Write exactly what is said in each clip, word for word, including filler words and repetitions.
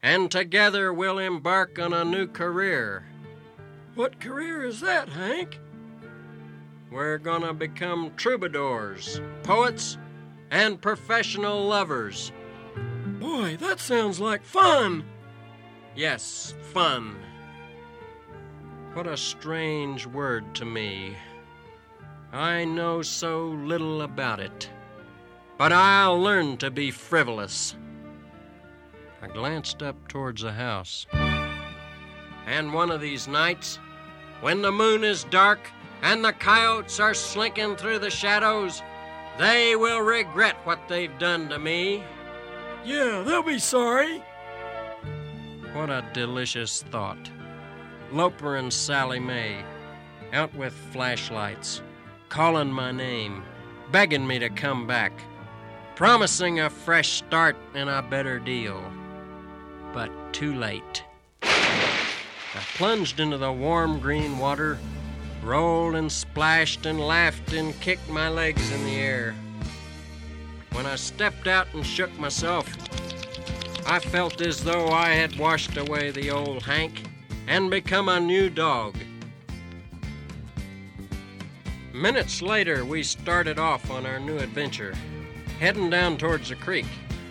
and together we'll embark on a new career. What career is that, Hank? We're gonna become troubadours, poets, and professional lovers. Boy, that sounds like fun. Yes, fun. What a strange word to me. I know so little about it, but I'll learn to be frivolous. I glanced up towards the house. And one of these nights, when the moon is dark and the coyotes are slinking through the shadows, they will regret what they've done to me. Yeah, they'll be sorry. What a delicious thought. Loper and Sally Mae, out with flashlights, calling my name, begging me to come back, promising a fresh start and a better deal. But too late. I plunged into the warm green water, rolled and splashed and laughed and kicked my legs in the air. When I stepped out and shook myself, I felt as though I had washed away the old Hank and become a new dog. Minutes later, we started off on our new adventure, heading down towards the creek.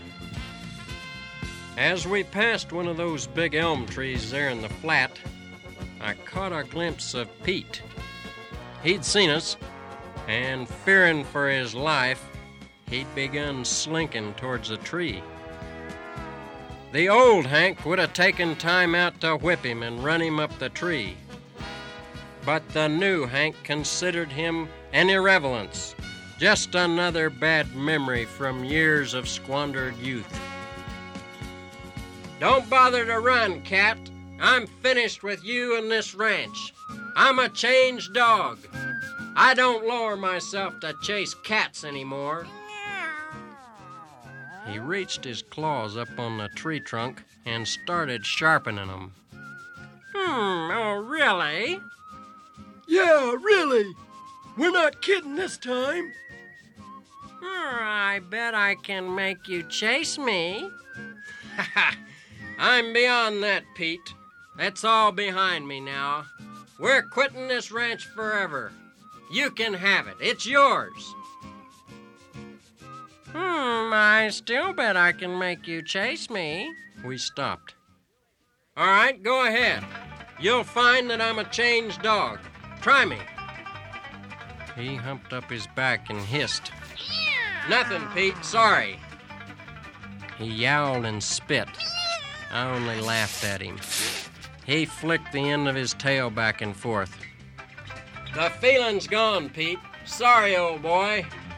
As we passed one of those big elm trees there in the flat, I caught a glimpse of Pete. He'd seen us, and fearing for his life, he'd begun slinking towards the tree. The old Hank would have taken time out to whip him and run him up the tree. But the new Hank considered him an irrelevance, just another bad memory from years of squandered youth. Don't bother to run, Cat. I'm finished with you and this ranch. I'm a changed dog. I don't lower myself to chase cats anymore. He reached his claws up on the tree trunk and started sharpening them. Hmm, oh, really? Yeah, really. We're not kidding this time. Hmm, I bet I can make you chase me. Ha ha! I'm beyond that, Pete. That's all behind me now. We're quitting this ranch forever. You can have it. It's yours. Hmm, I still bet I can make you chase me. We stopped. All right, go ahead. You'll find that I'm a changed dog. Try me. He humped up his back and hissed. Nothing, Pete. Sorry. He yowled and spit. I only laughed at him. He flicked the end of his tail back and forth. The feeling's gone, Pete. Sorry, old boy.